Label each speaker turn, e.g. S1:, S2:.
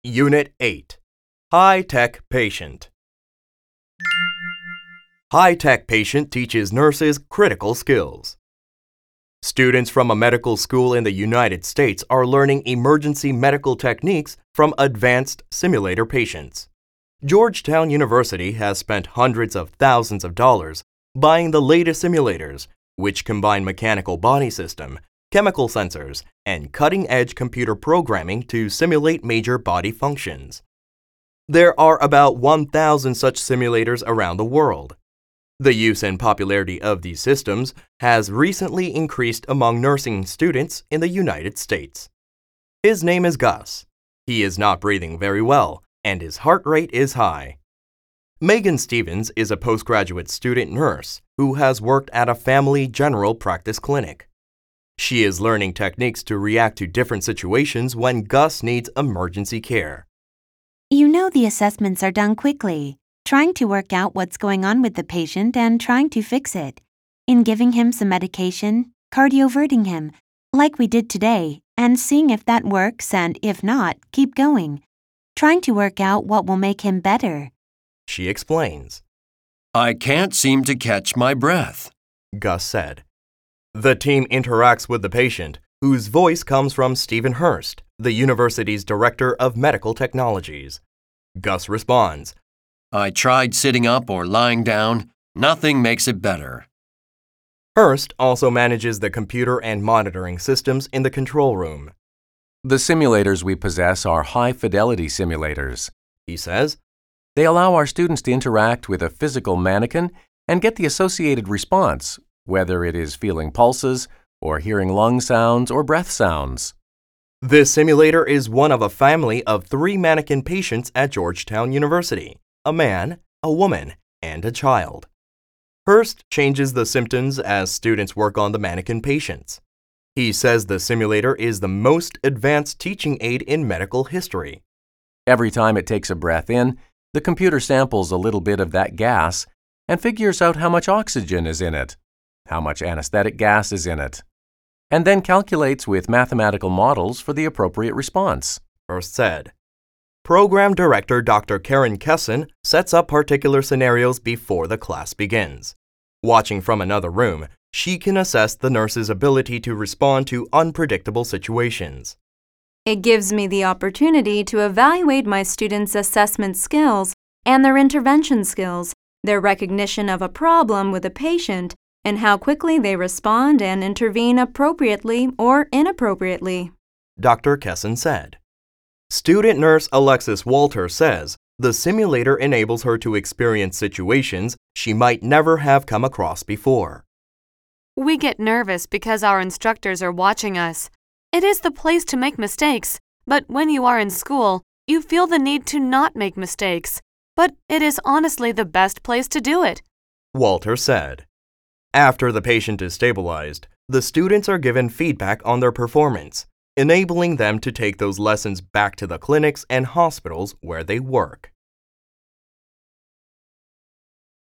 S1: Unit 8. High-Tech Patient. High-Tech Patient teaches nurses critical skills. Students from a medical school in the United States are learning emergency medical techniques from advanced simulator patients. Georgetown University has spent hundreds of thousands of dollars buying the latest simulators, which combine mechanical body system, chemical sensors, and cutting-edge computer programming to simulate major body functions. There are about 1,000 such simulators around the world. The use and popularity of these systems has recently increased among nursing students in the United States. His name is Gus. He is not breathing very well, and his heart rate is high. Megan Stevens is a postgraduate student nurse who has worked at a family general practice clinic. She is learning techniques to react to different situations when Gus needs emergency care.
S2: You know the assessments are done quickly, trying to work out what's going on with the patient and trying to fix it. In giving him some medication, cardioverting him, like we did today, and seeing if that works and if not, keep going. Trying to work out what will make him better.
S1: She explains.
S3: I can't seem to catch my breath,
S1: Gus said. The team interacts with the patient, whose voice comes from Stephen Hurst, the university's director of medical technologies. Gus responds,
S3: I tried sitting up or lying down. Nothing makes it better.
S1: Hurst also manages the computer and monitoring systems in the control room.
S4: The simulators we possess are high-fidelity simulators,
S1: He says.
S4: They allow our students to interact with a physical mannequin and get the associated response, whether it is feeling pulses or hearing lung sounds or breath sounds.
S1: This simulator is one of a family of 3 mannequin patients at Georgetown University, a man, a woman, and a child. Hurst changes the symptoms as students work on the mannequin patients. He says the simulator is the most advanced teaching aid in medical history.
S4: Every time it takes a breath in, the computer samples a little bit of that gas and figures out how much oxygen is in it, how much anesthetic gas is in it, and then calculates with mathematical models for the appropriate response,
S1: Hurst said. Program Director Dr. Karen Kesson sets up particular scenarios before the class begins. Watching from another room, she can assess the nurse's ability to respond to unpredictable situations.
S5: It gives me the opportunity to evaluate my students' assessment skills and their intervention skills, their recognition of a problem with a patient, and how quickly they respond and intervene appropriately or inappropriately,
S1: Dr. Kesson said. Student nurse Alexis Walter says the simulator enables her to experience situations she might never have come across before.
S6: We get nervous because our instructors are watching us. It is the place to make mistakes, but when you are in school, you feel the need to not make mistakes. But it is honestly the best place to do it,
S1: Walter said. After the patient is stabilized, the students are given feedback on their performance, enabling them to take those lessons back to the clinics and hospitals where they work.